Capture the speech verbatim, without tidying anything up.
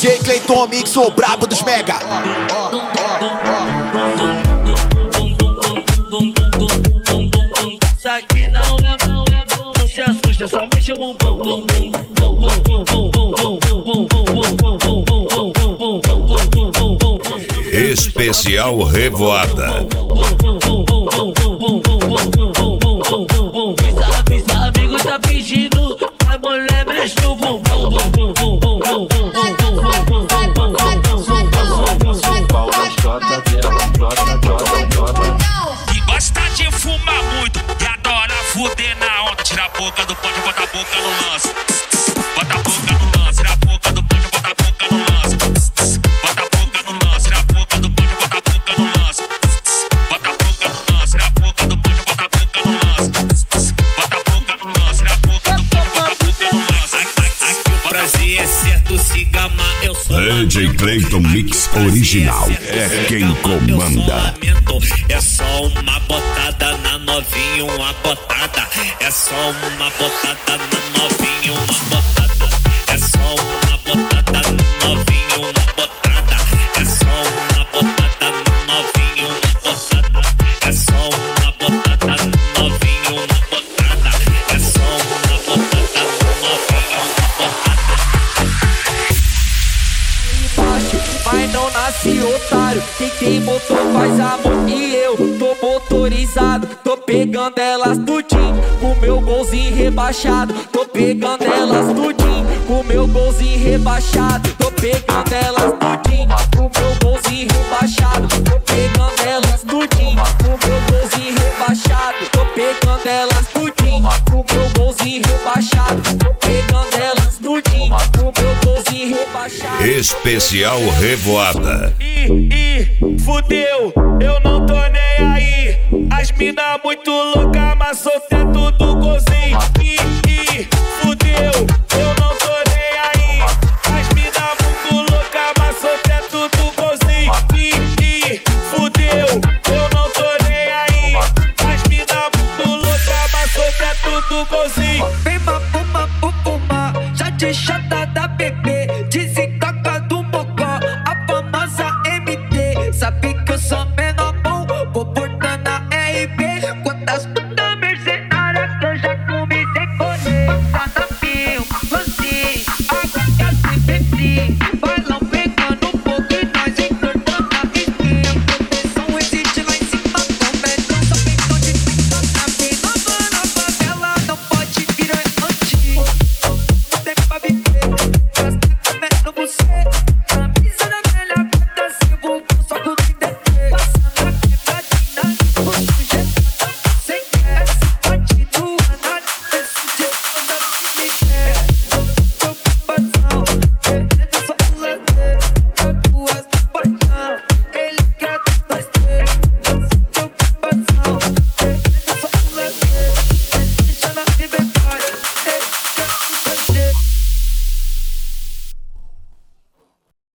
J Clayton Mix, o brabo dos mega. Isso aqui não é não é bom, não se assusta, só mexe o bumbum. Especial Revoada. Os amigos tá pedindo, a mulher mexe no bumbum. E gosta de fumar muito e adora fuder na onda. Tira a boca do pão, bota a boca no lance. Bota a boca no lance, tira a boca do pão, bota a boca no lance. Bota a boca no lance, tira a boca do pão, bota a boca no lance. Bota a boca no lance, tira a boca do pão, bota a boca no lance. Bota a boca no lance, tira a boca do pão, bota a boca no lance. Aqui o prazer é certo, se gama, eu sou D J Clayton Mix original é quem comanda. É só uma botada na novinha, uma botada. É só uma botada na novinha, uma botada. É só uma botada na novinha, uma botada. É só uma botada na novinha, uma botada. É só uma botada na novinha, uma botada. É só uma botada na novinha, uma botada. Mas não nasce otário, quem tem motor faz amor. E eu tô motorizado, tô pegando elas tudinho com meu golzinho rebaixado. Tô pegando elas tudinho com meu golzinho rebaixado. Tô pegando elas tudinho com meu golzinho rebaixado. Tô pegando elas tudinho com meu golzinho rebaixado. Tô pegando elas tudinho com meu golzinho rebaixado. Tô pegando elas tudinho com meu golzinho rebaixado. Especial Revoada. Ih, ih, fudeu.